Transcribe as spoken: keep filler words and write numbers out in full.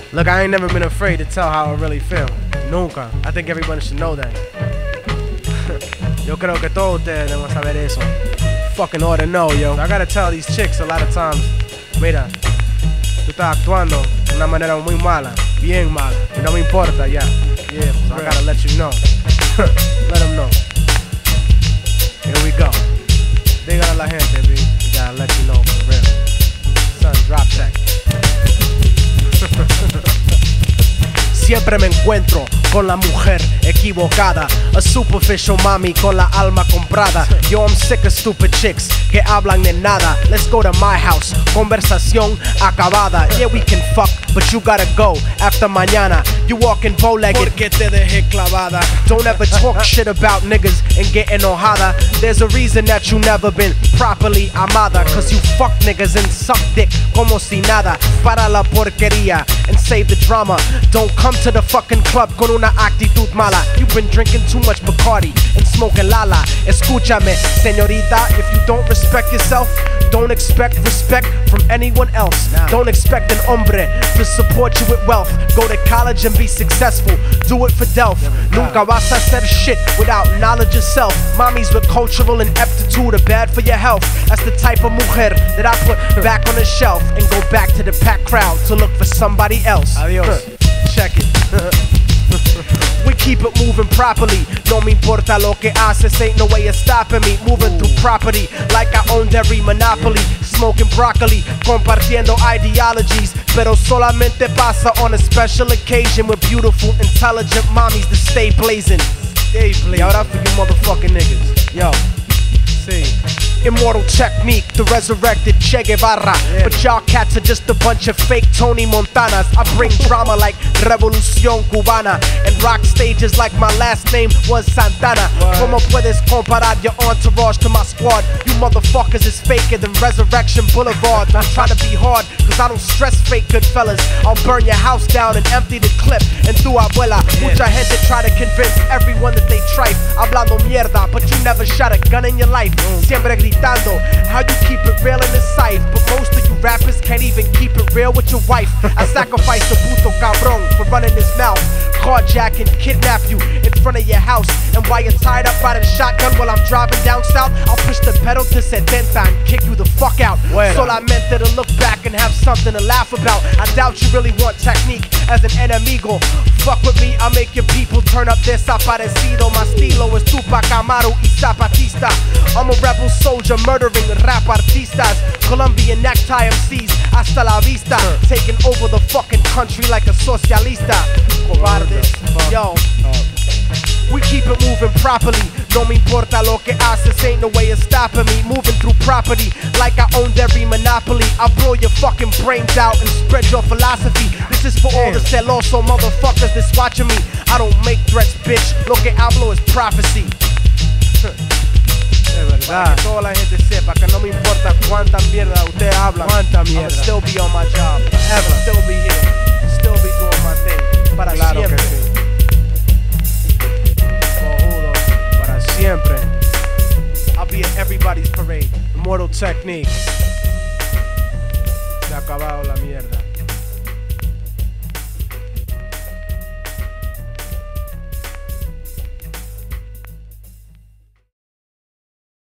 Look, I ain't never been afraid to tell how I really feel. Nunca. I think everyone should know that. Yo creo que todos ustedes deben saber eso. Fucking ought to know, yo. I gotta tell these chicks a lot of times, mira, tú estás actuando de una manera muy mala, bien mala, y no me importa, ya. Yeah, yeah, so I gotta let you know. Let them know. Here we go. Dígale a la gente, B. We gotta let you know for real. Son, drop that. Siempre me encuentro con la mujer equivocada, a superficial mami con la alma comprada. Yo, I'm sick of stupid chicks que hablan de nada. Let's go to my house, conversación acabada. Yeah, we can fuck, but you gotta go after mañana. You walking bow-legged porque te dejé clavada. Don't ever talk shit about niggas and get enojada. There's a reason that you never been properly amada, cause you fuck niggas and suck dick como si nada. Para la porquería and save the drama. Don't come to the fucking club con una actitud mala. You've been drinking too much Bacardi and smoking Lala. Escúchame, señorita, if you don't respect yourself, don't expect respect from anyone else. Nah. Don't expect an hombre to support you with wealth. Go to college and be successful. Do it for Delph. Nunca vas a hacer shit without knowledge yourself. Mommies with cultural ineptitude are bad for your health. That's the type of mujer that I put back on the shelf and go back to the packed crowd to look for somebody else. Adios. Check it. We keep it moving properly. No me importa lo que haces, ain't no way of stopping me. Moving through property like I owned every monopoly. Smoking broccoli, compartiendo ideologies. Pero solamente pasa on a special occasion with beautiful, intelligent mommies that stay blazing. Stay blazing. Yo, that for you motherfucking niggas. Yo, see. Immortal technique, the resurrected Che Guevara. Yeah. But y'all cats are just a bunch of fake Tony Montanas. I bring drama like Revolución Cubana and rock stages like my last name was Santana. What? Como puedes comparar your entourage to my squad? You motherfuckers is faker than Resurrection Boulevard. I'm trying to be hard, cause I don't stress fake good fellas. I'll burn your house down and empty the clip. And tu abuela, yeah. Mucha gente try to convince everyone that they tripe. Hablando mierda, but you never shot a gun in your life. Siempre gritando, how you keep it real in the sight. But most of you rappers can't even keep it real with your wife. I sacrificed a puto cabrón for running his mouth. Carjack and kidnap you in front of your house. And while you're tied up by the shotgun while I'm driving down south, I'll push the pedal to seventy and kick you the fuck out. Solamente to look back and have something to laugh about. I doubt you really want technique as an enemigo. Fuck with me, I'll make your people turn up desaparecido. My estilo is Tupac Amaru y Zapatista. I'm a rebel soldier murdering rap artistas. Colombian necktie M Cs, hasta la vista. Taking over the fucking country like a socialista. Cobardes, yo. We keep it moving properly. No me importa lo que haces, ain't no way of stopping me. Moving through property like I owned every monopoly. I'll blow your fucking brains out and spread your philosophy. This is for all the celoso motherfuckers that's watching me. I don't make threats, bitch. Lo que hablo is prophecy. De verdad. Para que toda la gente sepa que no me importa cuánta mierda ustedes hablan. Cuánta mierda. I'll still be on my job. Ever. Still be here. Still be doing my thing. Para claro siempre. Que sí. Para siempre. I'll be at everybody's parade. Immortal technique. Se ha acabado la mierda.